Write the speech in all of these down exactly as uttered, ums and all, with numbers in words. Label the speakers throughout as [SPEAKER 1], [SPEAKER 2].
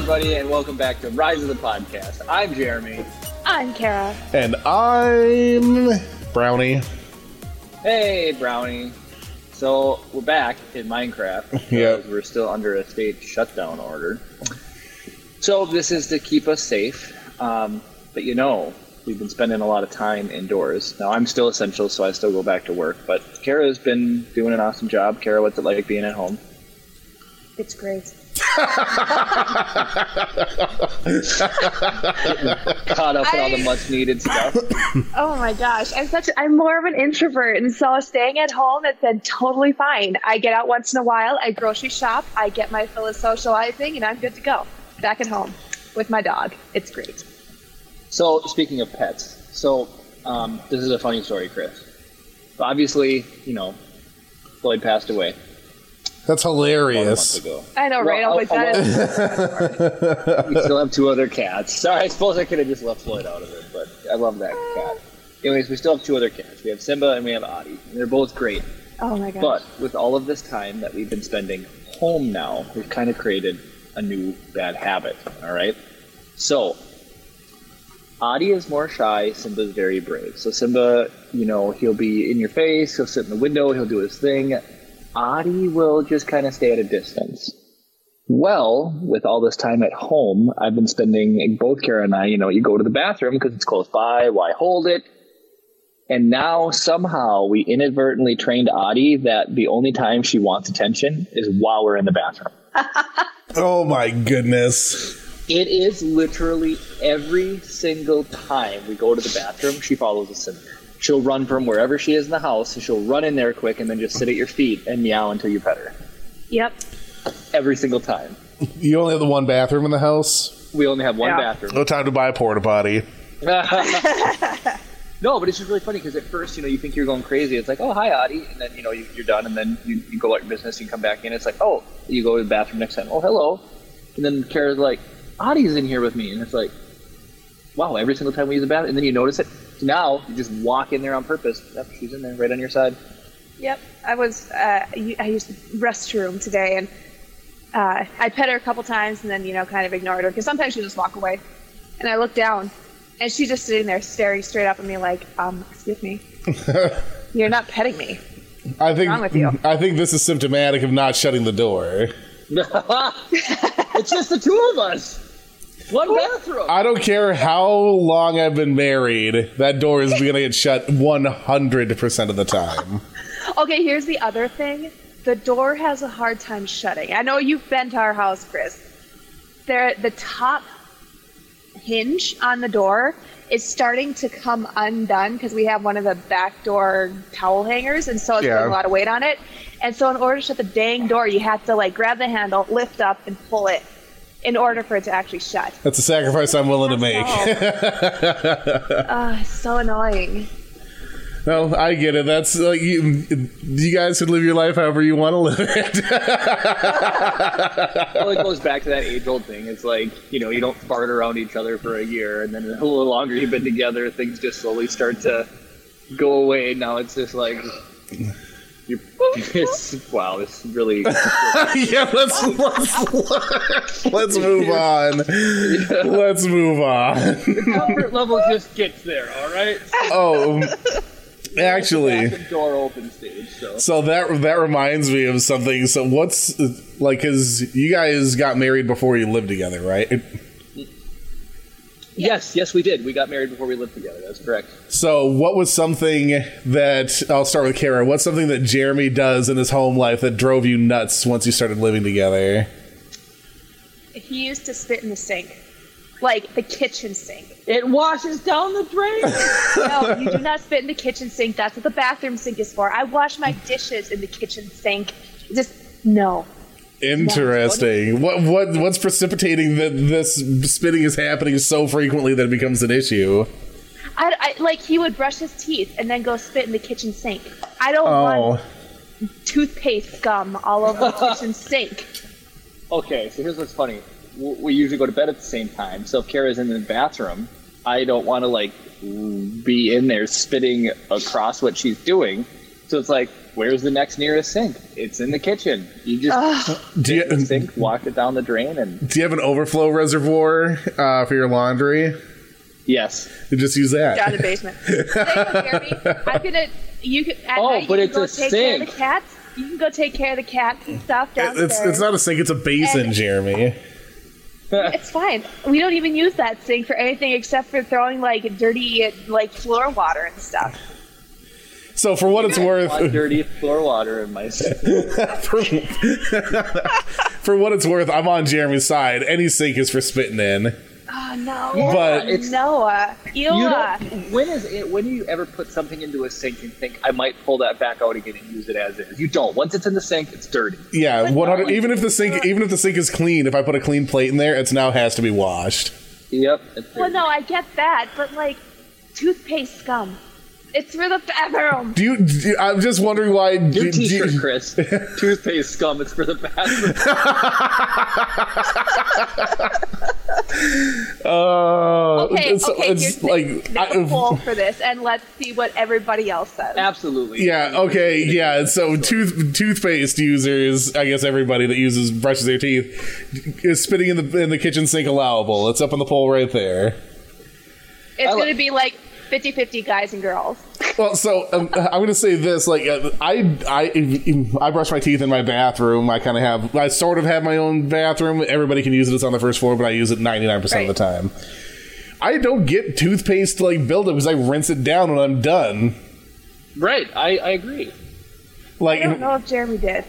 [SPEAKER 1] everybody, and welcome back to Rise of the Podcast. I'm Jeremy.
[SPEAKER 2] I'm Kara.
[SPEAKER 3] And I'm Brownie.
[SPEAKER 1] Hey, Brownie. So, we're back in Minecraft because
[SPEAKER 3] Yep.
[SPEAKER 1] we're still under a state shutdown order. So, this is to keep us safe. Um, but you know, we've been spending a lot of time indoors. Now, I'm still essential, so I still go back to work. But Kara's been doing an awesome job. Kara, what's it like being at home?
[SPEAKER 2] It's great.
[SPEAKER 1] Caught up with all the much needed stuff.
[SPEAKER 2] Oh my gosh, I'm such. A, I'm more of an introvert, and so staying at home has been totally fine. I get out once in a while. I grocery shop. I get my fill of socializing, and I'm good to go. Back at home with my dog. It's great.
[SPEAKER 1] So, speaking of pets, so um, this is a funny story, Chris. Obviously, you know, Floyd passed away.
[SPEAKER 3] That's
[SPEAKER 1] About a month
[SPEAKER 3] hilarious.
[SPEAKER 1] ago.
[SPEAKER 2] I know, right?
[SPEAKER 1] Well,
[SPEAKER 2] Oh my
[SPEAKER 1] I- I
[SPEAKER 2] god.
[SPEAKER 1] We still have two other cats. Sorry, I suppose I could have just left Floyd out of it, but I love that cat. Anyways, we still have two other cats. We have Simba and we have Adi. And they're both great.
[SPEAKER 2] Oh my gosh.
[SPEAKER 1] But with all of this time that we've been spending home now, we've kind of created a new bad habit, all right? So, Adi is more shy, Simba's very brave. So Simba, you know, he'll be in your face, he'll sit in the window, he'll do his thing. Adi will just kind of stay at a distance. Well, with all this time at home, I've been spending, both Kara and I, you know, you go to the bathroom because it's close by, why hold it? And now somehow we inadvertently trained Adi that the only time she wants attention is while we're in the bathroom.
[SPEAKER 3] Oh my goodness.
[SPEAKER 1] It is literally every single time we go to the bathroom, she follows us in there. She'll run from wherever she is in the house, and she'll run in there quick and then just sit at your feet and meow until you pet her.
[SPEAKER 2] Yep.
[SPEAKER 1] Every single time.
[SPEAKER 3] You only have the one bathroom in the house?
[SPEAKER 1] We only have one
[SPEAKER 2] Yeah.
[SPEAKER 1] bathroom.
[SPEAKER 3] No time to buy a porta potty.
[SPEAKER 1] No, but it's just really funny because at first, you know, you think you're going crazy. It's like, oh, hi, Adi. And then, you know, you, you're done, and then you, you go about your business, you come back in. It's like, oh, you go to the bathroom next time. Oh, hello. And then Kara's like, Adi's in here with me. And it's like, wow, every single time we use the bathroom. And then you notice it. So now you just walk in there on purpose. Yep, she's in there right on your side.
[SPEAKER 2] Yep. I was. Uh, I used the restroom today, and uh, I pet her a couple times, and then you know, kind of ignored her because sometimes she'll just walk away. And I look down, and she's just sitting there staring straight up at me, like, um, excuse me, you're not petting me.
[SPEAKER 3] I think
[SPEAKER 2] wrong with you?
[SPEAKER 3] I think this is symptomatic of not shutting the door.
[SPEAKER 1] It's just the two of us. One bathroom.
[SPEAKER 3] I don't care how long I've been married, that door is going to get shut one hundred percent of the time.
[SPEAKER 2] Okay, here's the other thing. The door has a hard time shutting. I know you've been to our house, Chris. There, the top hinge on the door is starting to come undone because we have one of the back door towel hangers, and so it's
[SPEAKER 3] Yeah.
[SPEAKER 2] putting a lot of weight on it. And so in order to shut the dang door, you have to like grab the handle, lift up, and pull it in order for it to actually shut.
[SPEAKER 3] That's a sacrifice I'm willing to make.
[SPEAKER 2] Ah, it's so annoying.
[SPEAKER 3] No, I get it. That's like you, you guys can live your life however you want to live it.
[SPEAKER 1] Well, it goes back to that age-old thing. It's like, you know, you don't fart around each other for a year, and then a little longer you've been together, things just slowly start to go away. Now it's just like, you're, it's, wow, it's really...
[SPEAKER 3] Yeah, let's let's let's move on. Let's move on.
[SPEAKER 1] The comfort level just gets there, all right?
[SPEAKER 3] Oh, actually,
[SPEAKER 1] Back door open stage, so...
[SPEAKER 3] so that that reminds me of something. So what's like, because you guys got married before you lived together, right?
[SPEAKER 1] Yes, yes, we did. We got married before we lived together. That's correct.
[SPEAKER 3] So what was something that, I'll start with Kara, what's something that Jeremy does in his home life that drove you nuts once you started living together?
[SPEAKER 2] He used to spit in the sink. Like the kitchen sink.
[SPEAKER 1] It washes down the drain.
[SPEAKER 2] No, you do not spit in the kitchen sink. That's what the bathroom sink is for. I wash my dishes in the kitchen sink. Just, no.
[SPEAKER 3] Interesting. What what what's precipitating that this spitting is happening so frequently that it becomes an issue?
[SPEAKER 2] I, I like he would brush his teeth and then go spit in the kitchen sink. I don't
[SPEAKER 3] Oh.
[SPEAKER 2] want toothpaste gum all over the kitchen sink.
[SPEAKER 1] Okay, so here's what's funny. W- We usually go to bed at the same time, so if Kara's in the bathroom, I don't want to, like, be in there spitting across what she's doing. So it's like, where's the next nearest sink? It's in the kitchen. You just
[SPEAKER 2] Ugh.
[SPEAKER 3] Do you,
[SPEAKER 1] get the sink, walk it down the drain, and
[SPEAKER 3] do you have an overflow reservoir uh, for your laundry?
[SPEAKER 1] yes.
[SPEAKER 3] You just use that.
[SPEAKER 2] Down the basement. Thank you, Jeremy. I'm gonna. You can. At
[SPEAKER 1] Oh,
[SPEAKER 2] night,
[SPEAKER 1] but
[SPEAKER 2] you can
[SPEAKER 1] it's
[SPEAKER 2] go
[SPEAKER 1] a
[SPEAKER 2] take care of the
[SPEAKER 1] sink.
[SPEAKER 2] cats. You can go take care of the cats and stuff downstairs.
[SPEAKER 3] It's it's not a sink, it's a basin,
[SPEAKER 2] And-
[SPEAKER 3] Jeremy.
[SPEAKER 2] It's fine. We don't even use that sink for anything except for throwing like dirty like floor water and stuff.
[SPEAKER 3] So for what it's
[SPEAKER 1] I
[SPEAKER 3] worth,
[SPEAKER 1] want dirty floor water in my sink.
[SPEAKER 3] for, for what it's worth, I'm on Jeremy's side. Any sink is for spitting in.
[SPEAKER 2] Oh no!
[SPEAKER 3] But-
[SPEAKER 1] it's-
[SPEAKER 2] Noah,
[SPEAKER 1] You
[SPEAKER 2] Ewa.
[SPEAKER 1] don't, when is it? When do you ever put something into a sink and think I might pull that back out again and use it as is? You don't. Once it's in the sink, it's dirty.
[SPEAKER 3] Yeah,
[SPEAKER 2] But
[SPEAKER 3] one hundred.
[SPEAKER 2] no,
[SPEAKER 3] Even if the sink, even if the sink is clean, if I put a clean plate in there, it now has to be washed.
[SPEAKER 1] Yep. It's dirty.
[SPEAKER 2] Well, no, I get that, but like toothpaste scum. It's for the bathroom.
[SPEAKER 3] Do you? Do you- I'm just wondering why.
[SPEAKER 1] New
[SPEAKER 3] Do, do
[SPEAKER 1] T-shirt,
[SPEAKER 3] you,
[SPEAKER 1] Chris. Toothpaste scum. It's for the bathroom.
[SPEAKER 3] uh,
[SPEAKER 2] Okay,
[SPEAKER 3] it's,
[SPEAKER 2] okay.
[SPEAKER 3] it's
[SPEAKER 2] here's
[SPEAKER 3] like
[SPEAKER 2] the, make
[SPEAKER 3] I-
[SPEAKER 2] a poll for this, and let's see what everybody else says.
[SPEAKER 1] Absolutely.
[SPEAKER 3] Yeah, okay, yeah. So tooth toothpaste users, I guess everybody that uses brushes their teeth, is spitting in the in the kitchen sink allowable. It's up on the poll right there.
[SPEAKER 2] It's
[SPEAKER 1] I li-
[SPEAKER 2] going to be like fifty-fifty guys and girls.
[SPEAKER 3] Well, so um, I'm going to say this: like, uh, I I I brush my teeth in my bathroom. I kind of have, I sort of have my own bathroom. Everybody can use it. It's on the first floor, but I use it ninety-nine percent of the time. I don't get toothpaste to like build up because I rinse it down when I'm done.
[SPEAKER 1] Right. I, I agree.
[SPEAKER 3] Like,
[SPEAKER 2] I don't know if Jeremy did.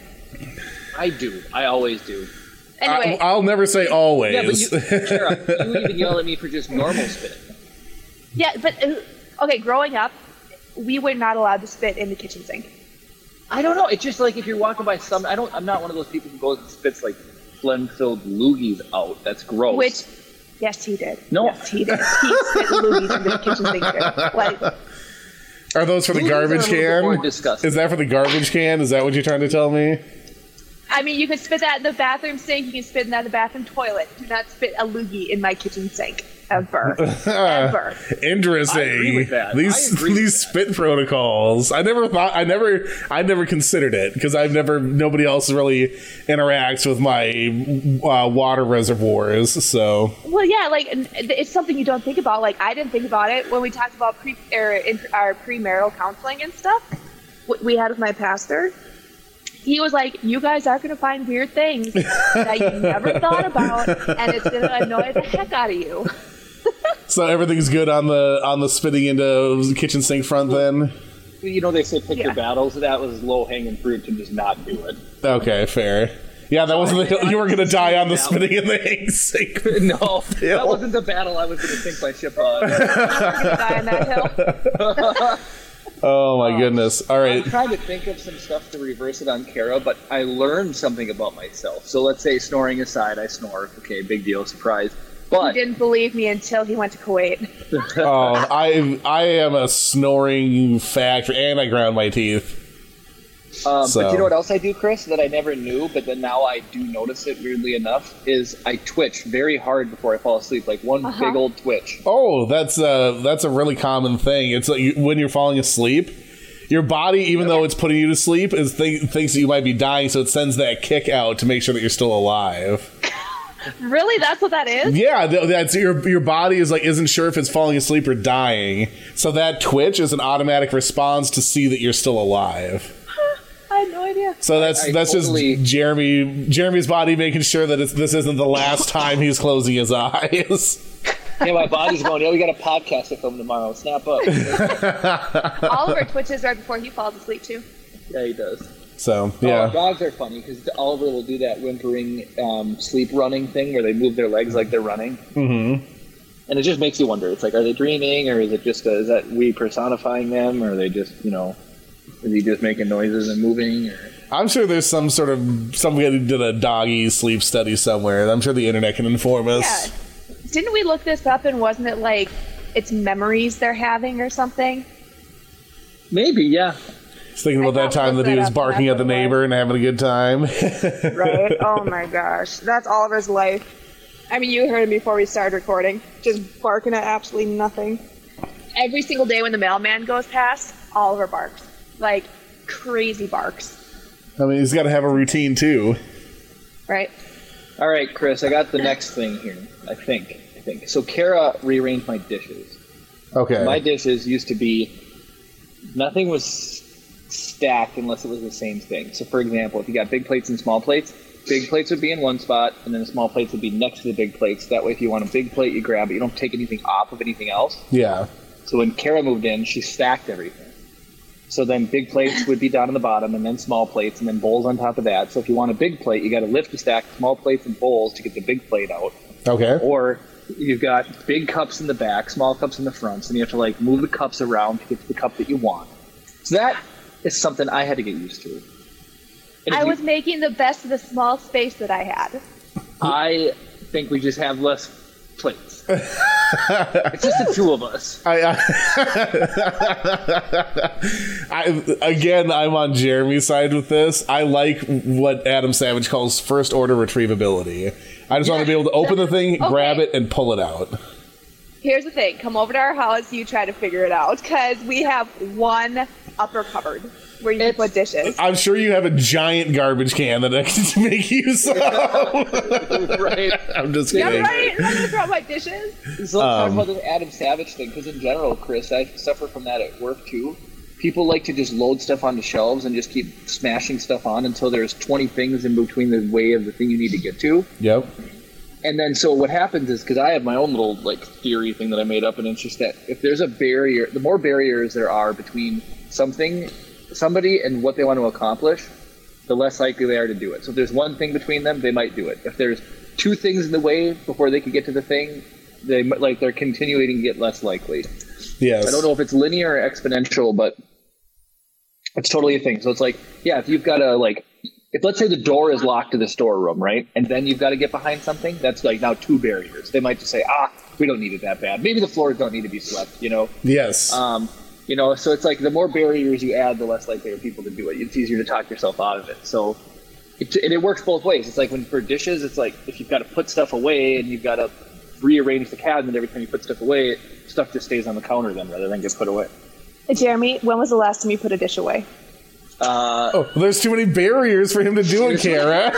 [SPEAKER 1] I do. I always do.
[SPEAKER 2] Anyway,
[SPEAKER 3] I, I'll never say always.
[SPEAKER 1] Yeah, but you, Sarah, you even yell at me for just normal spit.
[SPEAKER 2] yeah, but uh, okay. Growing up, we were not allowed to spit in the kitchen sink.
[SPEAKER 1] I don't know. It's just like if you're walking by some. I don't. I'm not one of those people who goes and spits like phlegm-filled loogies out. That's gross.
[SPEAKER 2] Which, yes, he did.
[SPEAKER 1] No.
[SPEAKER 2] Yes, he did. He spit loogies into the kitchen sink. Too. Like,
[SPEAKER 3] Are those for the
[SPEAKER 1] Loogies are a
[SPEAKER 3] garbage
[SPEAKER 1] little bit more
[SPEAKER 3] can?
[SPEAKER 1] disgusting.
[SPEAKER 3] Is that for the garbage can? Is that what you're trying to tell me?
[SPEAKER 2] I mean, you can spit that in the bathroom sink. You can spit in that in the bathroom toilet. Do not spit a loogie in my kitchen sink ever, ever.
[SPEAKER 3] Interesting.
[SPEAKER 1] I agree with that.
[SPEAKER 3] These
[SPEAKER 1] I agree
[SPEAKER 3] these
[SPEAKER 1] with
[SPEAKER 3] spit protocols. I never thought. I never. I never considered it because I've never. Nobody else really interacts with my uh, water reservoirs. So
[SPEAKER 2] Well, yeah, like n- it's something you don't think about. Like I didn't think about it when we talked about pre er, in our premarital counseling and stuff. What we had with my pastor. He was like, "You guys are going to find weird things that you never thought about, and it's going to annoy the heck out of you."
[SPEAKER 3] so everything's good on the on the spitting into the kitchen sink front. Then
[SPEAKER 1] you know, they say pick
[SPEAKER 2] Yeah.
[SPEAKER 1] your battles. That was low hanging fruit to just not do it.
[SPEAKER 3] okay, fair. Yeah, that wasn't. The, you were gonna die on the spitting in the sink.
[SPEAKER 1] No,
[SPEAKER 3] Hill.
[SPEAKER 1] that wasn't the battle I was going to sink my ship on.
[SPEAKER 2] You're gonna die on that hill.
[SPEAKER 3] Oh my goodness! All right.
[SPEAKER 1] I'm trying to think of some stuff to reverse it on Kara, but I learned something about myself. So let's say snoring aside, I snore. Okay, big deal, surprise.
[SPEAKER 2] He
[SPEAKER 1] But
[SPEAKER 2] didn't believe me until he went to Kuwait.
[SPEAKER 3] Oh, I I am a snoring factory, and I ground my teeth.
[SPEAKER 1] Um,
[SPEAKER 3] So-
[SPEAKER 1] But you know what else I do, Chris, that I never knew, but then now I do notice it weirdly enough, is I twitch very hard before I fall asleep, like one
[SPEAKER 2] Uh-huh.
[SPEAKER 1] big old twitch.
[SPEAKER 3] Oh, that's a that's a really common thing. It's like you, when you're falling asleep, your body, even though it's putting you to sleep, is th- thinks that you might be dying, so it sends that kick out to make sure that you're still alive.
[SPEAKER 2] Really? That's what that is?
[SPEAKER 3] Yeah, th- that's your your body is like isn't sure if it's falling asleep or dying, so that twitch is an automatic response to see that you're still alive.
[SPEAKER 2] I had no idea.
[SPEAKER 3] So that's
[SPEAKER 1] I
[SPEAKER 3] that's
[SPEAKER 1] totally-
[SPEAKER 3] just Jeremy Jeremy's body making sure that it's, this isn't the last time he's closing his eyes.
[SPEAKER 1] Yeah, my body's going, yeah, we got a podcast to film tomorrow. Snap up.
[SPEAKER 2] Oliver twitches right before he falls asleep too.
[SPEAKER 1] Yeah, he does.
[SPEAKER 3] So
[SPEAKER 1] Oh,
[SPEAKER 3] yeah,
[SPEAKER 1] dogs are funny because Oliver will do that whimpering um, sleep running thing where they move their legs like they're running.
[SPEAKER 3] mm-hmm.
[SPEAKER 1] And it just makes you wonder. It's like, are they dreaming, or is it just a, is that we personifying them, or are they just, you know, is he just making noises and moving? Or?
[SPEAKER 3] I'm sure there's some sort of somebody did a doggy sleep study somewhere. I'm sure the internet can inform us.
[SPEAKER 2] Yeah. Didn't we look this up and wasn't it like it's memories they're having or something?
[SPEAKER 1] Maybe, yeah.
[SPEAKER 3] Just thinking about
[SPEAKER 2] I
[SPEAKER 3] that
[SPEAKER 2] thought we
[SPEAKER 3] time that
[SPEAKER 2] looked
[SPEAKER 3] he
[SPEAKER 2] that
[SPEAKER 3] was
[SPEAKER 2] up,
[SPEAKER 3] barking
[SPEAKER 2] that's
[SPEAKER 3] at the
[SPEAKER 2] what it was.
[SPEAKER 3] neighbor and having a good time.
[SPEAKER 2] Right? Oh my gosh. That's Oliver's life. I mean, you heard him before we started recording. Just barking at absolutely nothing. Every single day when the mailman goes past, Oliver barks. Like, crazy barks.
[SPEAKER 3] I mean, he's got to have a routine too.
[SPEAKER 2] Right.
[SPEAKER 1] All right, Chris, I got the next thing here. I think. I think. So Kara rearranged my dishes.
[SPEAKER 3] Okay.
[SPEAKER 1] My dishes used to be, nothing was stacked unless it was the same thing. So, for example, if you got big plates and small plates, big plates would be in one spot, and then the small plates would be next to the big plates. That way, if you want a big plate, you grab it. You don't take anything off of anything else.
[SPEAKER 3] Yeah.
[SPEAKER 1] So when Kara moved in, she stacked everything. So then big plates would be down on the bottom, and then small plates, and then bowls on top of that. So if you want a big plate, you got to lift the stack, small plates and bowls to get the big plate out.
[SPEAKER 3] Okay.
[SPEAKER 1] Or you've got big cups in the back, small cups in the front, so you have to like move the cups around to get to the cup that you want. So that is something I had to get used to. And
[SPEAKER 2] I
[SPEAKER 1] you,
[SPEAKER 2] was making the best of the small space that I had.
[SPEAKER 1] I think we just have less plates. It's just the two of us.
[SPEAKER 3] I, I, I again, I'm on Jeremy's side with this. I like what Adam Savage calls first order retrievability. I just want to be able to open the thing,
[SPEAKER 2] Okay.
[SPEAKER 3] grab it, and pull it out.
[SPEAKER 2] Here's the thing. Come over to our house. You try to figure it out. Because we have one upper cupboard where you can put dishes.
[SPEAKER 3] I'm sure you have a giant garbage can that I can make use of.
[SPEAKER 1] Right.
[SPEAKER 3] I'm just
[SPEAKER 2] Yeah,
[SPEAKER 3] kidding.
[SPEAKER 2] right? I'm going to throw my dishes.
[SPEAKER 1] So let's
[SPEAKER 3] Um,
[SPEAKER 1] talk about this Adam Savage thing, because in general, Chris, I suffer from that at work too. People like to just load stuff onto shelves and just keep smashing stuff on until there's twenty things in between the way of the thing you need to get to.
[SPEAKER 3] Yep.
[SPEAKER 1] And then so what happens is, because I have my own little like theory thing that I made up, and it's just that if there's a barrier, the more barriers there are between something, somebody and what they want to accomplish, the less likely they are to do it. So if there's one thing between them, they might do it. If there's two things in the way before they can get to the thing, they might- like they're continuing to get less likely.
[SPEAKER 3] Yes.
[SPEAKER 1] I don't know if it's linear or exponential, but it's totally a thing. So it's like, yeah, if you've got to like, if let's say the door is locked to the storeroom, right? And then you've got to get behind something, that's like now two barriers. They might just say, ah, we don't need it that bad. Maybe the floors don't need to be swept, you know?
[SPEAKER 3] Yes.
[SPEAKER 1] Um, you know, so it's like the more barriers you add, the less likely are people to do it. It's easier to talk yourself out of it. So it, and it works both ways. It's like when for dishes, it's like if you've got to put stuff away and you've got to rearrange the cabinet every time you put stuff away, stuff just stays on the counter then rather than get put away.
[SPEAKER 2] Jeremy, when was the last time you put a dish away?
[SPEAKER 1] Uh,
[SPEAKER 3] oh, there's too many barriers for him to do it, Kara.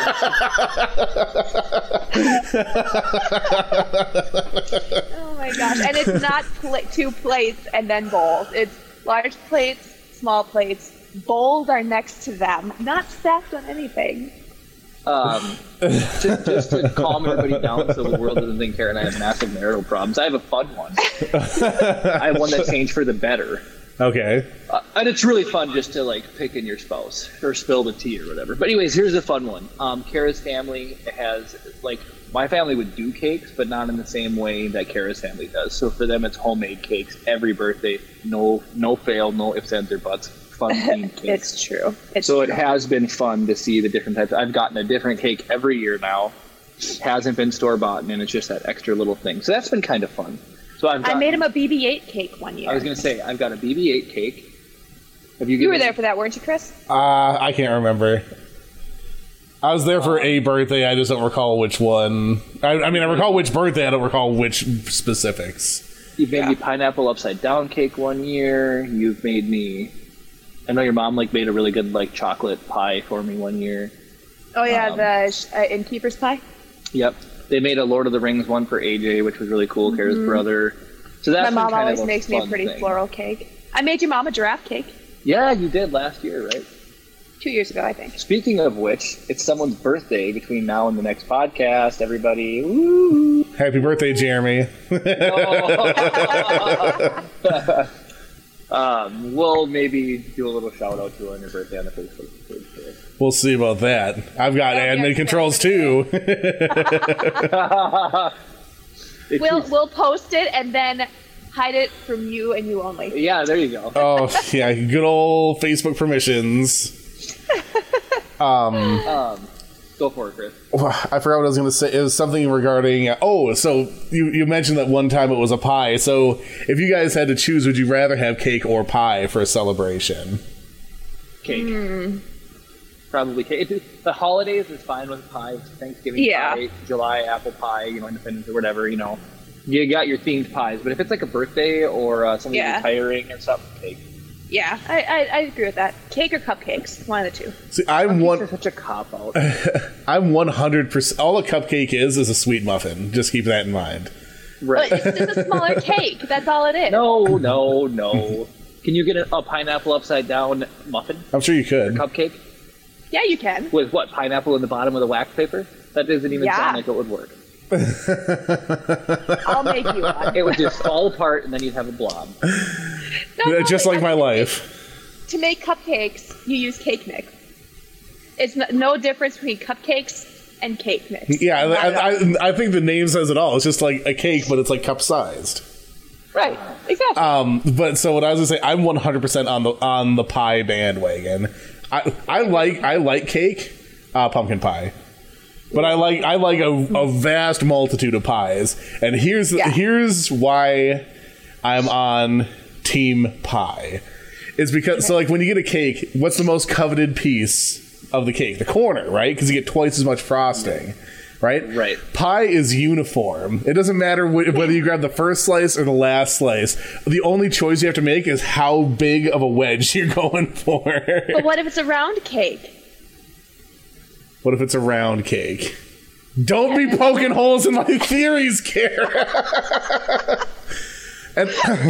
[SPEAKER 2] Oh my gosh. And it's not pla- two plates and then bowls. It's large plates, small plates. Bowls are next to them, not stacked on anything.
[SPEAKER 1] Um, just, just to calm everybody down so the world doesn't think Kara and I have massive marital problems, I have a fun one. I have one that changed for the better.
[SPEAKER 3] Okay.
[SPEAKER 1] Uh, and it's really fun just to like pick in your spouse or spill the tea or whatever. But anyways, here's a fun one. Um, Kara's family has like my family would do cakes, but not in the same way that Kara's family does. So for them, it's homemade cakes every birthday. No, no fail, no ifs, ands, or buts. Fun themed cakes.
[SPEAKER 2] It's true. It's
[SPEAKER 1] so
[SPEAKER 2] true.
[SPEAKER 1] it has been fun to see the different types. I've gotten a different cake every year now. It hasn't been store bought, and it's just that extra little thing. So that's been kind of fun. So I've
[SPEAKER 2] I
[SPEAKER 1] gotten,
[SPEAKER 2] made him a B B eight cake one year.
[SPEAKER 1] I was going to say I've got a B B eight cake. Have you?
[SPEAKER 2] You were
[SPEAKER 1] given-
[SPEAKER 2] there for that, weren't you, Chris?
[SPEAKER 3] Uh, I can't remember. I was there for a birthday. I just don't recall which one. I, I mean, I recall which birthday. I don't recall which specifics.
[SPEAKER 1] You've made
[SPEAKER 2] Yeah.
[SPEAKER 1] me pineapple upside down cake one year. You've made me. I know your mom like made a really good like chocolate pie for me one year.
[SPEAKER 2] Oh yeah,
[SPEAKER 1] Um,
[SPEAKER 2] the sh- uh, innkeeper's pie.
[SPEAKER 1] Yep. They made a Lord of the Rings one for A J, which was really cool. Kara's brother. So that's
[SPEAKER 2] My
[SPEAKER 1] been
[SPEAKER 2] mom
[SPEAKER 1] kind
[SPEAKER 2] always
[SPEAKER 1] of a
[SPEAKER 2] makes me a
[SPEAKER 1] fun
[SPEAKER 2] pretty
[SPEAKER 1] thing.
[SPEAKER 2] floral cake. I made your mom a giraffe cake
[SPEAKER 1] Yeah, you did last year, right?
[SPEAKER 2] two years ago, I think.
[SPEAKER 1] Speaking of which, it's someone's birthday between now and the next podcast. Everybody, woo!
[SPEAKER 3] Happy birthday, Jeremy.
[SPEAKER 1] um, we'll maybe do a little shout out to her on your birthday on the Facebook page.
[SPEAKER 3] We'll see about that. I've got
[SPEAKER 2] Yeah,
[SPEAKER 3] admin
[SPEAKER 2] yeah.
[SPEAKER 3] controls too.
[SPEAKER 1] If
[SPEAKER 2] We'll
[SPEAKER 1] you-
[SPEAKER 2] we'll post it and then hide it from you and you only.
[SPEAKER 1] yeah, there you go.
[SPEAKER 3] Oh, yeah, good old Facebook permissions.
[SPEAKER 1] Um, go for it, Chris.
[SPEAKER 3] I forgot what I was going to say. It was something regarding. Oh, so you, you mentioned that one time it was a pie. So if you guys had to choose, would you rather have cake or pie for a celebration?
[SPEAKER 1] Cake.
[SPEAKER 2] Hmm.
[SPEAKER 1] Probably cake. It- The holidays is fine with pie. Thanksgiving
[SPEAKER 2] Yeah.
[SPEAKER 1] pie, July apple pie, you know, Independence or whatever, you know. You got your themed pies. But if it's like a birthday or uh, somebody
[SPEAKER 2] Yeah.
[SPEAKER 1] retiring or something, cake.
[SPEAKER 2] Yeah, I, I, I agree with that. Cake or cupcakes, one of the two.
[SPEAKER 3] See, I'm
[SPEAKER 1] Cupcakes
[SPEAKER 3] one.
[SPEAKER 1] are such a cop out.
[SPEAKER 3] I'm one hundred percent. All a cupcake is is a sweet muffin. Just keep that in mind.
[SPEAKER 1] Right.
[SPEAKER 2] But it's just a smaller cake. That's all it is.
[SPEAKER 1] No, no, no. Can you get a, a pineapple upside down muffin?
[SPEAKER 3] I'm sure you could.
[SPEAKER 1] Cupcake?
[SPEAKER 2] Yeah, you can.
[SPEAKER 1] With what? Pineapple in the bottom with a wax paper? That doesn't even
[SPEAKER 2] Yeah.
[SPEAKER 1] sound like it would work.
[SPEAKER 2] I'll make you one.
[SPEAKER 1] It would just fall apart and then you'd have a blob.
[SPEAKER 2] No, no,
[SPEAKER 3] Just like
[SPEAKER 2] I
[SPEAKER 3] my
[SPEAKER 2] think
[SPEAKER 3] life.
[SPEAKER 2] To make cupcakes, you use cake mix. It's no, no difference between cupcakes and cake mix.
[SPEAKER 3] Yeah,
[SPEAKER 2] Not at all.
[SPEAKER 3] I, I, I think the name says it all. It's just like a cake, but it's like cup sized.
[SPEAKER 2] Right, exactly.
[SPEAKER 3] Um, but so what I was gonna say, I'm one hundred percent on the on the pie bandwagon. I I like I like cake, uh, pumpkin pie, but I like I like a, a vast multitude of pies. And here's
[SPEAKER 2] Yeah.
[SPEAKER 3] here's why I'm on team pie. Is because so like when you get a cake, what's the most coveted piece of the cake? The corner, right? Because you get twice as much frosting. Right?
[SPEAKER 1] Right.
[SPEAKER 3] Pie is uniform. It doesn't matter wh- whether you grab the first slice or the last slice. The only choice you have to make is how big of a wedge you're going for.
[SPEAKER 2] But what if it's a round cake?
[SPEAKER 3] What if it's a round cake? Don't be poking holes in my theories, Kara. And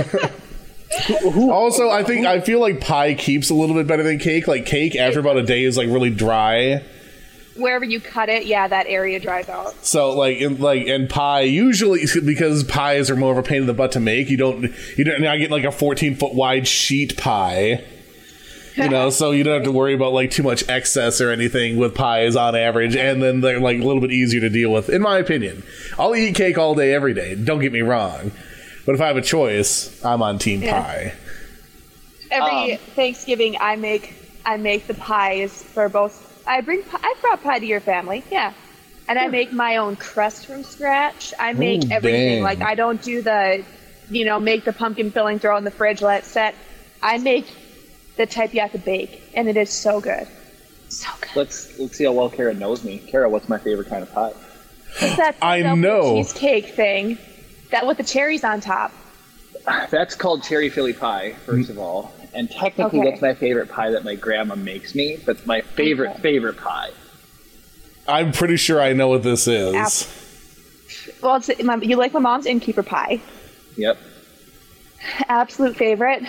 [SPEAKER 3] also, I think I feel like pie keeps a little bit better than cake. Like cake, after about a day, is like really dry.
[SPEAKER 2] Wherever you cut it, yeah, that area dries out.
[SPEAKER 3] So like in, like and pie usually because pies are more of a pain in the butt to make. You don't you don't now get like a fourteen foot wide sheet pie. You know, so you don't have to worry about like too much excess or anything with pies on average, and then they're like a little bit easier to deal with, in my opinion. I'll eat cake all day, every day. Don't get me wrong, but if I have a choice, I'm on team
[SPEAKER 2] Yeah.
[SPEAKER 3] pie.
[SPEAKER 2] Every
[SPEAKER 1] Um,
[SPEAKER 2] Thanksgiving, I make I make the pies for both. I bring pi- I brought pie to your family, yeah, and I make my own crust from scratch. I make
[SPEAKER 3] Ooh,
[SPEAKER 2] everything.
[SPEAKER 3] dang.
[SPEAKER 2] Like I don't do the, you know, make the pumpkin filling, throw it in the fridge, let it set. I make the type you have to bake, and it is so good, so good.
[SPEAKER 1] Let's let's see how well Kara knows me. Kara, what's my favorite kind of pie?
[SPEAKER 2] It's that
[SPEAKER 3] I
[SPEAKER 2] Philadelphia
[SPEAKER 3] know.
[SPEAKER 2] cheesecake thing, that with the cherries on top.
[SPEAKER 1] That's called cherry Philly pie, first of all. And technically
[SPEAKER 2] Okay.
[SPEAKER 1] that's my favorite pie that my grandma makes me, but my favorite,
[SPEAKER 2] Okay.
[SPEAKER 1] favorite pie.
[SPEAKER 3] I'm pretty sure I know what this is.
[SPEAKER 2] App- Well, it's, my, you like my mom's innkeeper pie.
[SPEAKER 1] Yep.
[SPEAKER 2] Absolute favorite.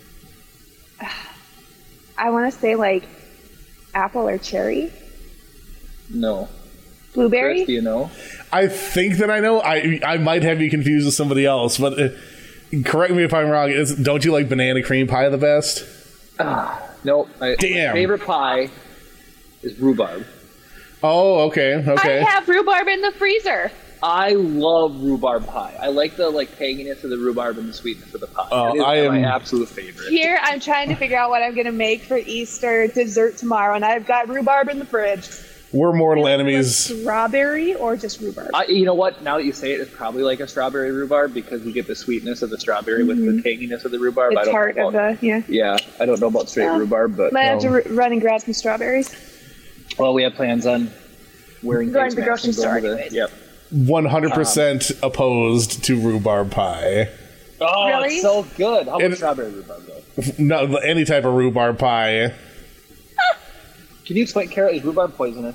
[SPEAKER 2] I want to say like apple or cherry,
[SPEAKER 1] No.
[SPEAKER 2] blueberry.
[SPEAKER 1] Chris, do you know?
[SPEAKER 3] I think that I know. I I might have you confused with somebody else, but uh, correct me if I'm wrong. Is, don't you like banana cream pie the best?
[SPEAKER 1] Nope. My
[SPEAKER 3] Damn.
[SPEAKER 1] favorite pie is rhubarb.
[SPEAKER 3] Oh, okay, okay.
[SPEAKER 2] I have rhubarb in the freezer.
[SPEAKER 1] I love rhubarb pie. I like the like tanginess of the rhubarb and the sweetness of the pie.
[SPEAKER 3] Oh,
[SPEAKER 1] That is
[SPEAKER 3] I am-
[SPEAKER 1] my absolute favorite.
[SPEAKER 2] Here, I'm trying to figure out what I'm gonna make for Easter dessert tomorrow, and I've got rhubarb in the fridge.
[SPEAKER 3] We're mortal
[SPEAKER 2] With
[SPEAKER 3] enemies.
[SPEAKER 2] Strawberry or just rhubarb?
[SPEAKER 1] I, you know what? Now that you say it, it's probably like a strawberry rhubarb because you get the sweetness of the strawberry with the tanginess of the rhubarb.
[SPEAKER 2] the
[SPEAKER 1] I don't
[SPEAKER 2] tart
[SPEAKER 1] know
[SPEAKER 2] of
[SPEAKER 1] about,
[SPEAKER 2] the yeah.
[SPEAKER 1] Yeah, I don't know about straight
[SPEAKER 2] Yeah.
[SPEAKER 1] rhubarb, but
[SPEAKER 2] Might have to
[SPEAKER 3] No.
[SPEAKER 2] r- run and grab some strawberries.
[SPEAKER 1] well, we have plans on wearing
[SPEAKER 2] Going
[SPEAKER 1] face
[SPEAKER 2] to the
[SPEAKER 1] masks
[SPEAKER 2] grocery
[SPEAKER 1] and going
[SPEAKER 2] store
[SPEAKER 1] to the-
[SPEAKER 2] anyways.
[SPEAKER 1] Yep.
[SPEAKER 3] one hundred percent opposed to rhubarb pie.
[SPEAKER 1] Oh,
[SPEAKER 2] Really?
[SPEAKER 1] it's so good. How about
[SPEAKER 3] It-
[SPEAKER 1] strawberry rhubarb though?
[SPEAKER 3] No, any type of rhubarb pie.
[SPEAKER 1] Can you explain, Kara? Is rhubarb poisonous?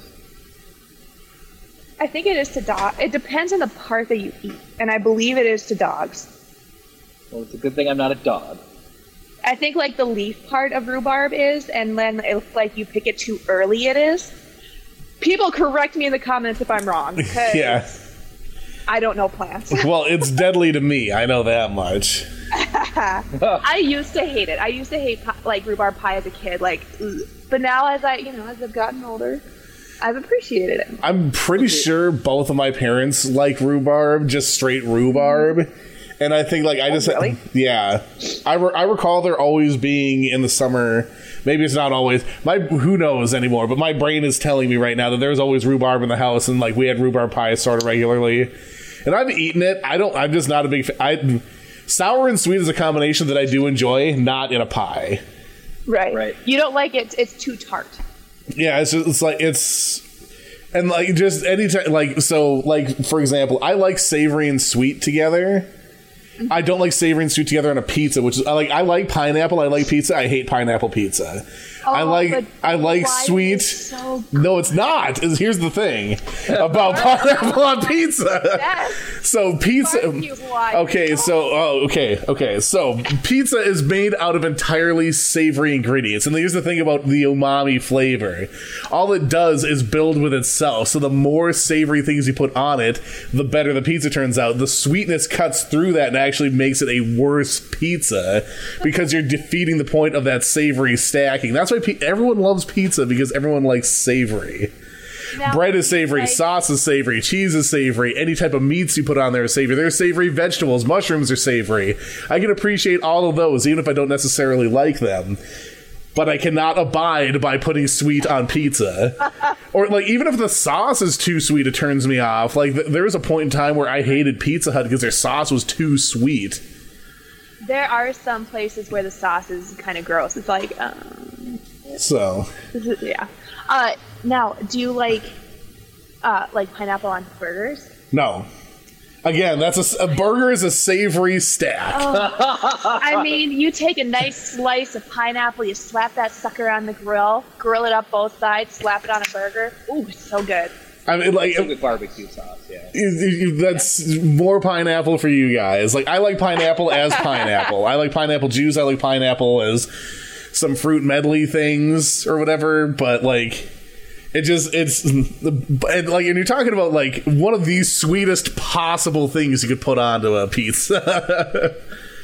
[SPEAKER 2] I think it is to dog. It depends on the part that you eat, and I believe it is to dogs.
[SPEAKER 1] Well, it's a good thing I'm not a dog.
[SPEAKER 2] I think like the leaf part of rhubarb is, and then if like you pick it too early, it is. People correct me in the comments if I'm wrong. 'Cause
[SPEAKER 3] Yeah.
[SPEAKER 2] I don't know plants.
[SPEAKER 3] Well, it's deadly to me. I know that much.
[SPEAKER 2] I used to hate it. I used to hate pi- like rhubarb pie as a kid, like. Ugh. But now, as I you know, as I've gotten older, I've appreciated it.
[SPEAKER 3] I'm pretty sure both of my parents like rhubarb, just straight rhubarb. And I think, like, I just,
[SPEAKER 2] really?
[SPEAKER 3] yeah. I, re- I recall there always being in the summer, maybe it's not always, my who knows anymore, but my brain is telling me right now that there's always rhubarb in the house, and, like, we had rhubarb pie sort of regularly. And I've eaten it. I don't, I'm just not a big fan. I, sour and sweet is a combination that I do enjoy, not in a pie.
[SPEAKER 2] Right.
[SPEAKER 1] Right.
[SPEAKER 2] You don't like it. It's too tart.
[SPEAKER 3] Yeah, it's just, it's like it's and like just anytime like so like for example, I like savory and sweet together, I don't like savory and sweet together on a pizza, which is I like. I like pineapple. I like pizza. I hate pineapple pizza.
[SPEAKER 2] Oh,
[SPEAKER 3] I like
[SPEAKER 2] but
[SPEAKER 3] I like
[SPEAKER 2] why
[SPEAKER 3] sweet.
[SPEAKER 2] is it so good?
[SPEAKER 3] No, it's not. Is- Here's the thing about pineapple on pizza.
[SPEAKER 2] Yes.
[SPEAKER 3] So pizza.
[SPEAKER 2] Barbecue Hawaii.
[SPEAKER 3] Okay, so oh, okay, okay. So pizza is made out of entirely savory ingredients, and here's the thing about the umami flavor. All it does is build with itself. So the more savory things you put on it, the better the pizza turns out. The sweetness cuts through that and actually makes it a worse pizza because you're defeating the point of that savory stacking. That's why pe- everyone loves pizza, because everyone likes savory.
[SPEAKER 2] Now,
[SPEAKER 3] Bread is savory,
[SPEAKER 2] like,
[SPEAKER 3] sauce is savory, cheese is savory, any type of meats you put on there is savory. There's savory vegetables, mushrooms are savory. I can appreciate all of those, even if I don't necessarily like them. But I cannot abide by putting sweet on pizza. Or, like, even if the sauce is too sweet, it turns me off. Like, th- there was a point in time where I hated Pizza Hut because their sauce was too sweet.
[SPEAKER 2] There are some places where the sauce is kind of gross. It's like, um,
[SPEAKER 3] So,
[SPEAKER 2] this is, yeah. Uh, now, do you like, uh, like pineapple on burgers?
[SPEAKER 3] no. Again, that's a, s- a burger is a savory stack.
[SPEAKER 2] I mean, you take a nice slice of pineapple, you slap that sucker on the grill, grill it up both sides, slap it on a burger. Ooh, it's so good.
[SPEAKER 3] I mean, like,
[SPEAKER 1] With barbecue sauce, yeah.
[SPEAKER 3] you- you- that's more pineapple for you guys. Like, I like pineapple as pineapple. I like pineapple juice. I like pineapple as some fruit medley things or whatever. But like, it just it's and like, and you're talking about like one of the sweetest possible things you could put onto a pizza.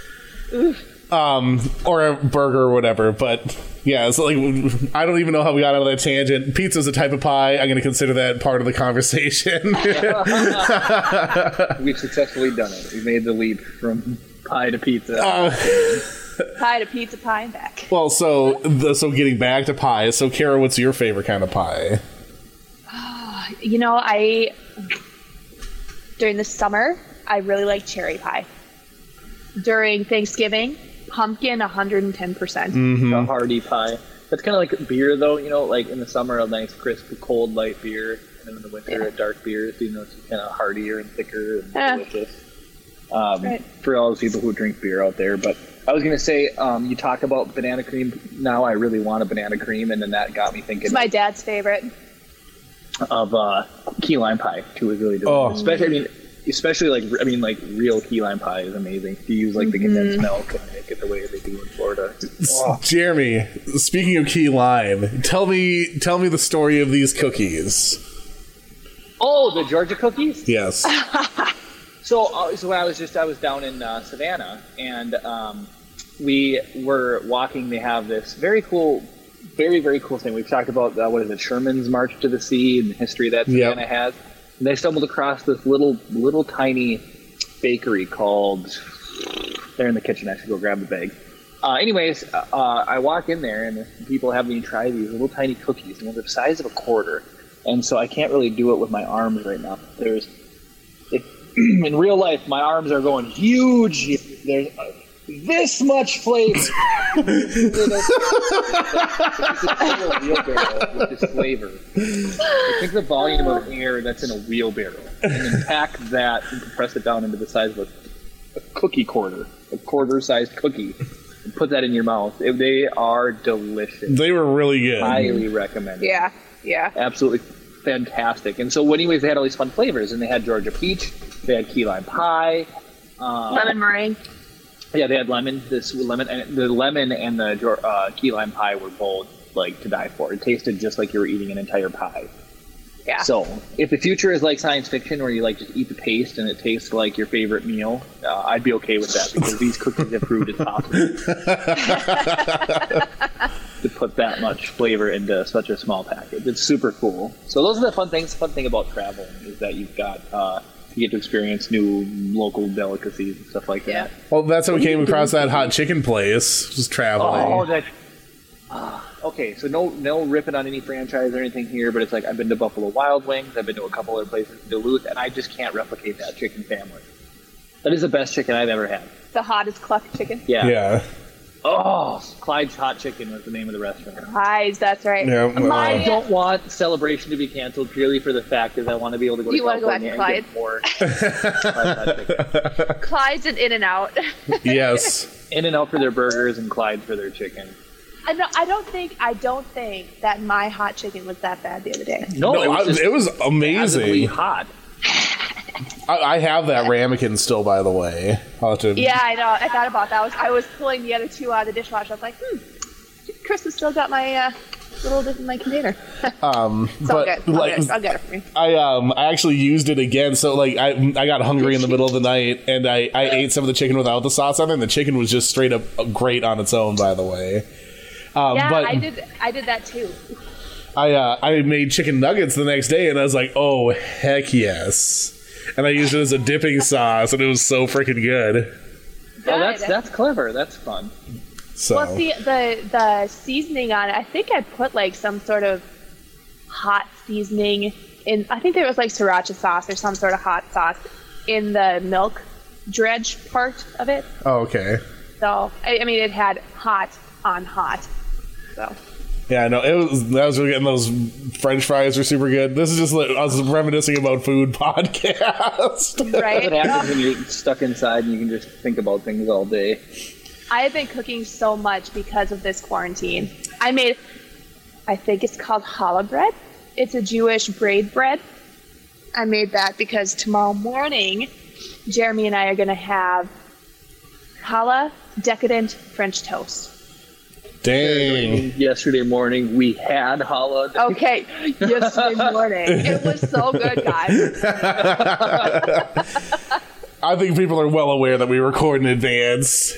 [SPEAKER 3] Um, or a burger or whatever, but yeah, it's like I don't even know how we got out of that tangent. Pizza's a type of pie. I'm going to consider that part of the conversation.
[SPEAKER 1] We've successfully done it. We made the leap from pie to pizza.
[SPEAKER 3] Uh,
[SPEAKER 2] Pie to pizza, pie and back.
[SPEAKER 3] well, so the, so getting back to pie. So, Kara, what's your favorite kind of pie?
[SPEAKER 2] You know, I during the summer I really like cherry pie. During Thanksgiving, pumpkin, one hundred ten percent.
[SPEAKER 1] A hearty pie. That's kind of like beer, though. You know, like in the summer, a nice, crisp, cold, light beer, and then in the winter,
[SPEAKER 2] Yeah.
[SPEAKER 1] a dark beer. So, you know, it's kind of heartier and thicker and
[SPEAKER 2] Yeah.
[SPEAKER 1] delicious. Um,
[SPEAKER 2] Right.
[SPEAKER 1] For all those people who drink beer out there. But I was going to say, um, you talk about banana cream. Now I really want a banana cream, and then that got me thinking
[SPEAKER 2] It's my dad's favorite.
[SPEAKER 1] of uh, key lime pie too. Is really delicious.
[SPEAKER 3] Oh.
[SPEAKER 1] Especially, I mean, especially like I mean, like real key lime pie is amazing. If you use like the condensed milk and make it the way they do in Florida. Oh.
[SPEAKER 3] Jeremy, speaking of key lime, tell me tell me the story of these cookies.
[SPEAKER 1] Oh, the Georgia cookies.
[SPEAKER 3] Yes.
[SPEAKER 1] So, uh, so when I was just I was down in uh, Savannah, and um, we were walking. They have this very cool, very very cool thing. We've talked about uh, what is it, Sherman's March to the Sea, and the history that
[SPEAKER 3] Yep.
[SPEAKER 1] Savannah has. And they stumbled across this little little tiny bakery called. They're in the kitchen. I should go grab the bag. Uh, anyways, uh, I walk in there, and the people have me try these little tiny cookies, and they're the size of a quarter. And so I can't really do it with my arms right now. There's it, in real life, my arms are going huge. There's uh, this much flavor. It's a wheelbarrow with this flavor. I think the volume of air that's in a wheelbarrow, and then pack that and compress it down into the size of a, a cookie quarter, a quarter-sized cookie, and put that in your mouth. It- they are delicious.
[SPEAKER 3] They were really good.
[SPEAKER 1] Highly recommend.
[SPEAKER 2] Yeah, yeah.
[SPEAKER 1] Absolutely fantastic. And so, well, anyways, they had all these fun flavors, and they had Georgia peach, they had key lime pie, uh,
[SPEAKER 2] Lemon meringue.
[SPEAKER 1] yeah, they had lemon. This lemon, and the lemon and the Geor- uh, key lime pie were both like to die for. It tasted just like you were eating an entire pie.
[SPEAKER 2] Yeah.
[SPEAKER 1] So, if the future is like science fiction, where you like just eat the paste and it tastes like your favorite meal, uh, I'd be okay with that because these cookies have proved it's possible to put that much flavor into such a small package. It's super cool. So those are the fun things. Fun thing about traveling is that you've got uh, you get to experience new local delicacies and stuff like
[SPEAKER 2] Yeah.
[SPEAKER 1] that.
[SPEAKER 3] Well, that's how we came across that hot chicken place, just traveling.
[SPEAKER 1] Oh, that. Uh, okay, so no, no ripping on any franchise or anything here, but it's like I've been to Buffalo Wild Wings, I've been to a couple other places in Duluth, and I just can't replicate that chicken family. That is the best chicken I've ever had.
[SPEAKER 2] The hottest cluck chicken.
[SPEAKER 1] Yeah,
[SPEAKER 3] Yeah.
[SPEAKER 1] Oh, Clyde's Hot Chicken was the name of the restaurant.
[SPEAKER 2] Eyes, that's right.
[SPEAKER 3] Yeah,
[SPEAKER 2] My,
[SPEAKER 1] I don't want Celebration to be canceled purely for the fact that I want to be able to go
[SPEAKER 2] You
[SPEAKER 1] to
[SPEAKER 2] wanna go back
[SPEAKER 1] California
[SPEAKER 2] to
[SPEAKER 1] and get more Clyde's Hot Chicken.
[SPEAKER 2] Clyde's an In-N-Out.
[SPEAKER 3] Yes.
[SPEAKER 1] In-N-Out for their burgers and Clyde for their chicken.
[SPEAKER 2] I don't, I don't think I don't think that my hot chicken was that bad the other day.
[SPEAKER 1] No,
[SPEAKER 3] No,
[SPEAKER 1] it was,
[SPEAKER 3] I-
[SPEAKER 1] just
[SPEAKER 3] it was amazing.
[SPEAKER 1] massively hot.
[SPEAKER 3] I, I have that ramekin still, by the way. I'll have to,
[SPEAKER 2] Yeah, I know. I thought about that. I was I was pulling the other two out of the dishwasher. I was like, hmm, Chris has still got my uh, little bit in my container.
[SPEAKER 3] Um,
[SPEAKER 2] It's all
[SPEAKER 3] but
[SPEAKER 2] good. I'll,
[SPEAKER 3] like,
[SPEAKER 2] get it. I'll get it for me.
[SPEAKER 3] I um I actually used it again. So like I I got hungry in the middle of the night and I, I ate some of the chicken without the sauce on it. And the chicken was just straight up great on its own, by the way. Um,
[SPEAKER 2] Yeah,
[SPEAKER 3] but
[SPEAKER 2] I did. I did that too.
[SPEAKER 3] I uh, I made chicken nuggets the next day and I was like, oh heck yes. And I used it as a dipping sauce and it was so freaking good.
[SPEAKER 1] Oh, that's
[SPEAKER 2] Good.
[SPEAKER 1] that's clever. That's fun.
[SPEAKER 3] So
[SPEAKER 2] Well, see, the the seasoning on it, I think I put like some sort of hot seasoning in. I think there was like sriracha sauce or some sort of hot sauce in the milk dredge part of it.
[SPEAKER 3] oh, okay.
[SPEAKER 2] So I, I mean, it had hot on hot. So
[SPEAKER 3] Yeah, no, it was. I was really getting those French fries are super good. This is just like I was reminiscing about food podcast.
[SPEAKER 2] right.
[SPEAKER 1] What happens when you're stuck inside and you can just think about things all day?
[SPEAKER 2] I have been cooking so much because of this quarantine. I made, I think it's called challah bread. It's a Jewish braid bread. I made that because tomorrow morning, Jeremy and I are going to have challah decadent French toast.
[SPEAKER 3] Dang.
[SPEAKER 1] Yesterday morning we had challah.
[SPEAKER 2] Okay, yesterday morning. It was so good, guys.
[SPEAKER 3] I think people are well aware that we record in advance.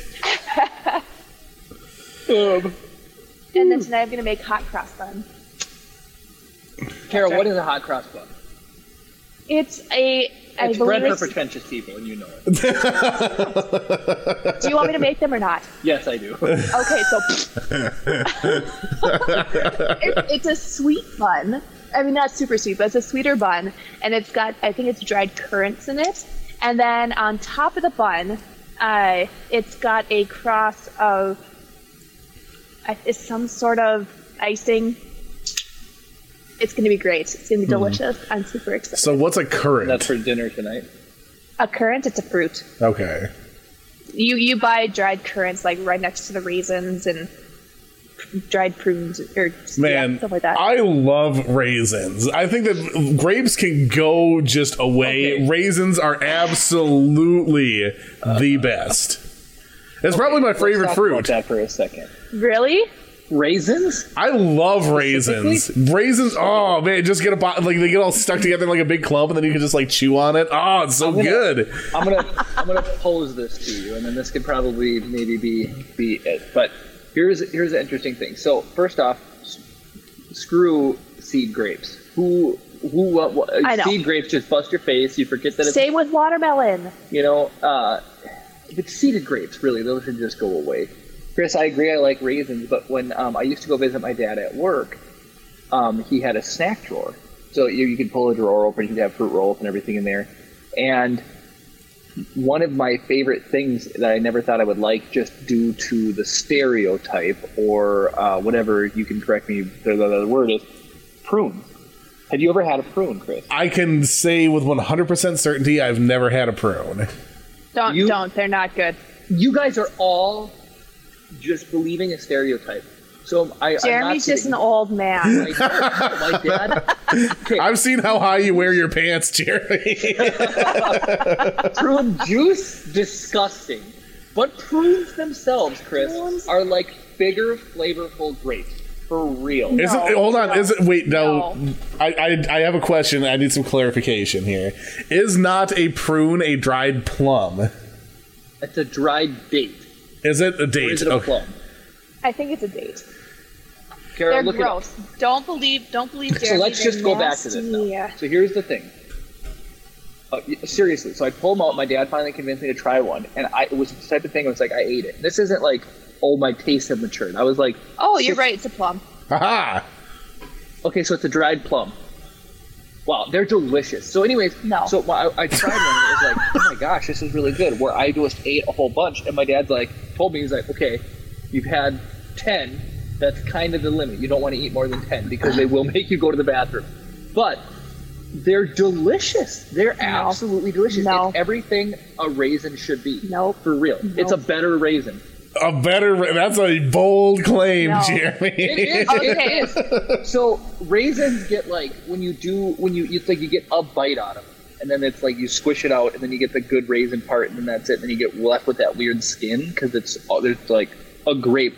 [SPEAKER 1] Um,
[SPEAKER 2] And then tonight I'm going to make hot cross bun.
[SPEAKER 1] Carol, what is a hot cross bun?
[SPEAKER 2] It's a, I
[SPEAKER 1] It's
[SPEAKER 2] believe
[SPEAKER 1] bread for
[SPEAKER 2] it's-
[SPEAKER 1] pretentious people, and you know it.
[SPEAKER 2] do you want me to make them or not?
[SPEAKER 1] Yes, I do.
[SPEAKER 2] Okay, so it's, it's a sweet bun. I mean, not super sweet, but it's a sweeter bun, and it's got, I think it's dried currants in it. And then on top of the bun, uh, it's got a cross of, uh, it's some sort of icing. It's going to be great. It's going to be delicious. I'm super excited.
[SPEAKER 3] So what's a currant?
[SPEAKER 1] That's for dinner tonight.
[SPEAKER 2] A currant, it's a fruit.
[SPEAKER 3] Okay.
[SPEAKER 2] You you buy dried currants like right next to the raisins and dried prunes or
[SPEAKER 3] Man,
[SPEAKER 2] yeah, stuff like that.
[SPEAKER 3] I love raisins. I think that grapes can go just away.
[SPEAKER 1] Okay.
[SPEAKER 3] Raisins are absolutely the best. It's probably my
[SPEAKER 1] Let's
[SPEAKER 3] favorite
[SPEAKER 1] talk
[SPEAKER 3] fruit.
[SPEAKER 1] about that for a second.
[SPEAKER 2] Really?
[SPEAKER 1] Raisins?
[SPEAKER 3] I love raisins. Raisins, oh man, just get a bo- like they get all stuck together in like a big clump, and then you can just like chew on it. Oh, it's so
[SPEAKER 1] I'm gonna-
[SPEAKER 3] good.
[SPEAKER 1] I'm gonna I'm gonna pose this to you, and then this could probably maybe be be it. But here's here's the interesting thing. So first off, s- screw seed grapes. Who who what, what,
[SPEAKER 2] I know.
[SPEAKER 1] seed grapes just bust your face. You forget that it's
[SPEAKER 2] Same with watermelon.
[SPEAKER 1] you know. Uh, but seeded grapes, really, those should just go away. Chris, I agree. I like raisins, but when um, I used to go visit my dad at work, um, he had a snack drawer. So you, you could pull a drawer open, you could have fruit rolls and everything in there. And one of my favorite things that I never thought I would like, just due to the stereotype or uh, whatever, you can correct me, the, the, the word is prunes. Have you ever had a prune, Chris?
[SPEAKER 3] I can say with one hundred percent certainty I've never had a prune.
[SPEAKER 2] Don't
[SPEAKER 1] You-
[SPEAKER 2] don't. They're not good.
[SPEAKER 1] You guys are all just believing a stereotype. So I,
[SPEAKER 2] Jeremy's
[SPEAKER 1] I'm not
[SPEAKER 2] just
[SPEAKER 1] sitting-
[SPEAKER 2] an old man.
[SPEAKER 1] My dad, my dad. Okay,
[SPEAKER 3] I've seen how high you wear your pants, Jeremy.
[SPEAKER 1] prune juice, disgusting. But prunes themselves, Chris,
[SPEAKER 2] Prunes?
[SPEAKER 1] are like bigger, flavorful grapes. For real.
[SPEAKER 3] Is
[SPEAKER 2] No,
[SPEAKER 3] it? Hold on.
[SPEAKER 2] no,
[SPEAKER 3] Is it? Wait. No.
[SPEAKER 2] no.
[SPEAKER 3] I, I I have a question. I need some clarification here. Is not a prune a dried plum?
[SPEAKER 1] It's a dried date.
[SPEAKER 3] Is it a
[SPEAKER 1] Or
[SPEAKER 3] date?
[SPEAKER 1] is it a
[SPEAKER 3] Okay.
[SPEAKER 1] plum?
[SPEAKER 2] I think it's a date.
[SPEAKER 1] Carol,
[SPEAKER 2] They're
[SPEAKER 1] look it up.
[SPEAKER 2] gross. Don't believe. Don't believe.
[SPEAKER 1] So
[SPEAKER 2] Jeremy.
[SPEAKER 1] let's
[SPEAKER 2] They're
[SPEAKER 1] just go back to this
[SPEAKER 2] nasty.
[SPEAKER 1] now. So here's the thing. Uh, y- seriously, so I pulled them out. My dad finally convinced me to try one, and I, it was the type of thing. I was like, I ate it. This isn't like, oh, my tastes have matured. I was like,
[SPEAKER 2] Oh, you're
[SPEAKER 1] six-
[SPEAKER 2] right. It's a plum.
[SPEAKER 3] Haha.
[SPEAKER 1] Okay, so it's a dried plum. Wow, they're delicious. So, anyways,
[SPEAKER 2] No.
[SPEAKER 1] so I, I tried one, and it was like, oh my gosh, this is really good. Where I just ate a whole bunch, and my dad's like, told me, he's like, okay, you've had ten, that's kind of the limit. You don't want to eat more than ten because they will make you go to the bathroom. But they're delicious. They're
[SPEAKER 2] No.
[SPEAKER 1] absolutely delicious.
[SPEAKER 2] No.
[SPEAKER 1] It's everything a raisin should be.
[SPEAKER 2] Nope.
[SPEAKER 1] For real.
[SPEAKER 2] Nope.
[SPEAKER 1] It's a better raisin.
[SPEAKER 3] A better. ra- That's a bold claim,
[SPEAKER 2] No.
[SPEAKER 3] Jeremy.
[SPEAKER 1] It is.
[SPEAKER 2] Okay.
[SPEAKER 1] It is. So raisins get like when you do when you it's like you get a bite out of them, and then it's like you squish it out, and then you get the good raisin part, and then that's it. And then you get left with that weird skin because it's there's like a grape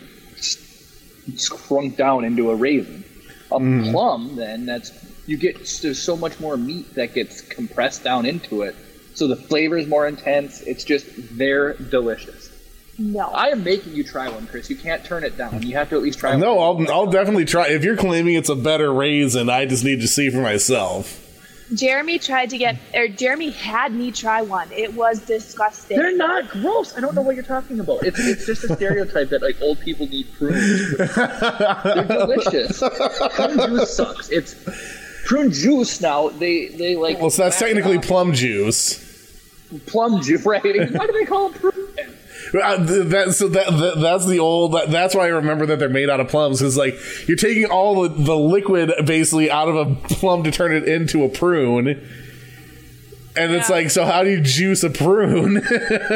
[SPEAKER 1] shrunk down into a raisin. A
[SPEAKER 3] Mm.
[SPEAKER 1] plum, then that's you get there's so much more meat that gets compressed down into it, so the flavor is more intense. It's just they're delicious.
[SPEAKER 2] No.
[SPEAKER 1] I am making you try one, Chris. You can't turn it down. You have to at least try
[SPEAKER 3] No,
[SPEAKER 1] one.
[SPEAKER 3] I'll I'll definitely try. If you're claiming it's a better raisin, I just need to see for myself.
[SPEAKER 2] Jeremy tried to get, or Jeremy had me try one. It was disgusting.
[SPEAKER 1] They're not gross. I don't know what you're talking about. It's it's just a stereotype that like old people need prunes. They're delicious. Prune juice sucks. It's prune juice now. They they like.
[SPEAKER 3] Well, so that's
[SPEAKER 1] whack it
[SPEAKER 3] technically
[SPEAKER 1] off.
[SPEAKER 3] plum juice.
[SPEAKER 1] plum juice, right? Why do they call it prune?
[SPEAKER 3] Uh, th- that, so that, that that's the old. That, that's why I remember that they're made out of plums, because like you're taking all the, the liquid basically out of a plum to turn it into a prune, and it's
[SPEAKER 2] Yeah.
[SPEAKER 3] like, so how do you juice a prune?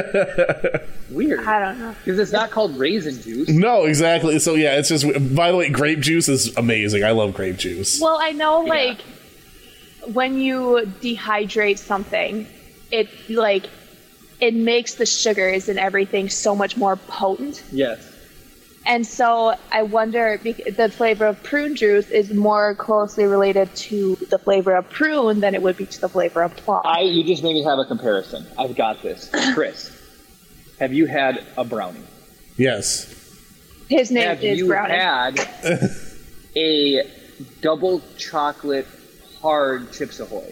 [SPEAKER 1] Weird.
[SPEAKER 2] I don't know.
[SPEAKER 1] Because it's not called raisin juice.
[SPEAKER 3] No, exactly. So yeah, it's just. By the way, grape juice is amazing. I love grape juice.
[SPEAKER 2] Well, I know,
[SPEAKER 1] Yeah.
[SPEAKER 2] like, when you dehydrate something, it, like, it makes the sugars and everything so much more potent.
[SPEAKER 1] Yes.
[SPEAKER 2] And so I wonder, bec- the flavor of prune juice is more closely related to the flavor of prune than it would be to the flavor of plum.
[SPEAKER 1] I. You just made me have a comparison. I've got this. Chris, have you had a brownie?
[SPEAKER 3] Yes.
[SPEAKER 2] His name
[SPEAKER 1] Have
[SPEAKER 2] is
[SPEAKER 1] you
[SPEAKER 2] Brownie.
[SPEAKER 1] had a double chocolate hard Chips Ahoy?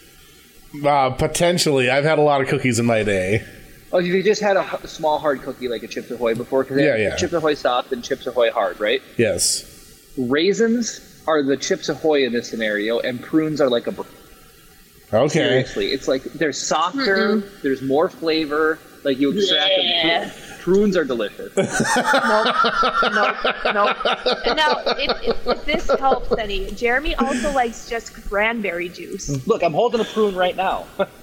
[SPEAKER 3] Uh, potentially, I've had a lot of cookies in my day.
[SPEAKER 1] Oh, you just had a h- small hard cookie like a Chips Ahoy before? Because
[SPEAKER 3] Yeah, yeah.
[SPEAKER 1] Chips Ahoy soft and Chips Ahoy hard, right?
[SPEAKER 3] Yes.
[SPEAKER 1] Raisins are the Chips Ahoy in this scenario, and prunes are like a. Br-
[SPEAKER 3] Okay.
[SPEAKER 1] Seriously, it's like they're softer. There's more flavor. Like you extract
[SPEAKER 2] Yeah.
[SPEAKER 1] them. Prunes are delicious.
[SPEAKER 2] Nope, nope, nope. And now, if, if, if this helps any, Jeremy also likes just cranberry juice.
[SPEAKER 1] Look, I'm holding a prune right now.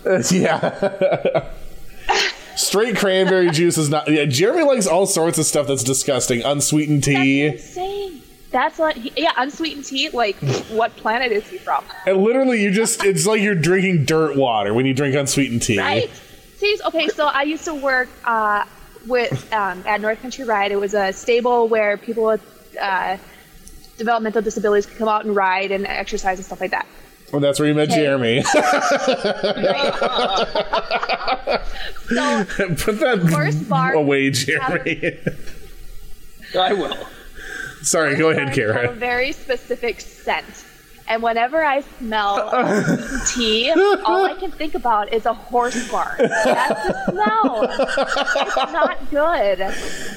[SPEAKER 3] Yeah. Straight cranberry juice is not. Yeah, Jeremy likes all sorts of stuff that's disgusting. Unsweetened tea.
[SPEAKER 2] That's insane. That's what, he, yeah, unsweetened tea. Like, what planet is he from?
[SPEAKER 3] And literally, you just. It's like you're drinking dirt water when you drink unsweetened tea.
[SPEAKER 2] Right? See, okay, so I used to work uh, with um, at North Country Ride. It was a stable where people with uh, developmental disabilities could come out and ride and exercise and stuff like that.
[SPEAKER 3] Well, that's where you met
[SPEAKER 2] Okay.
[SPEAKER 3] Jeremy.
[SPEAKER 2] So,
[SPEAKER 3] Put that
[SPEAKER 2] Forest Bar-
[SPEAKER 3] away, Jeremy.
[SPEAKER 1] I will.
[SPEAKER 3] Sorry, go ahead,
[SPEAKER 2] bars have a
[SPEAKER 3] Kara.
[SPEAKER 2] very specific scent. And whenever I smell unsweetened tea, all I can think about is a horse barn. That's the smell. It's not good.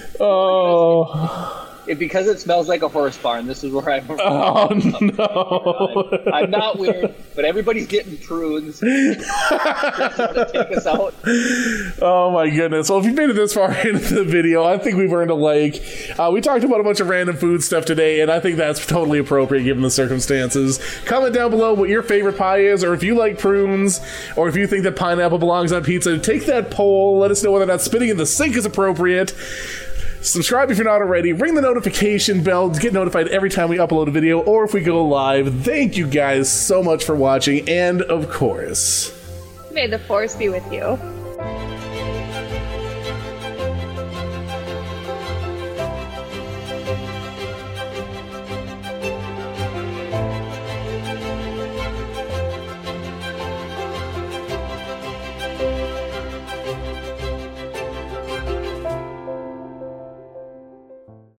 [SPEAKER 3] Oh.
[SPEAKER 1] It, because it smells like a horse barn, this is where I'm.
[SPEAKER 3] Oh, no.
[SPEAKER 1] I'm not weird, but everybody's getting prunes. Chris, you want to take us out?
[SPEAKER 3] Oh my goodness. Well, if you made it this far into the video, I think we've earned a like. Uh, we talked about a bunch of random food stuff today, and I think that's totally appropriate given the circumstances. Comment down below what your favorite pie is, or if you like prunes, or if you think that pineapple belongs on pizza. Take that poll. Let us know whether or not spitting in the sink is appropriate. Subscribe if you're not already. Ring the notification bell to get notified every time we upload a video or if we go live. Thank you guys so much for watching, and of course,
[SPEAKER 2] May the force be with you.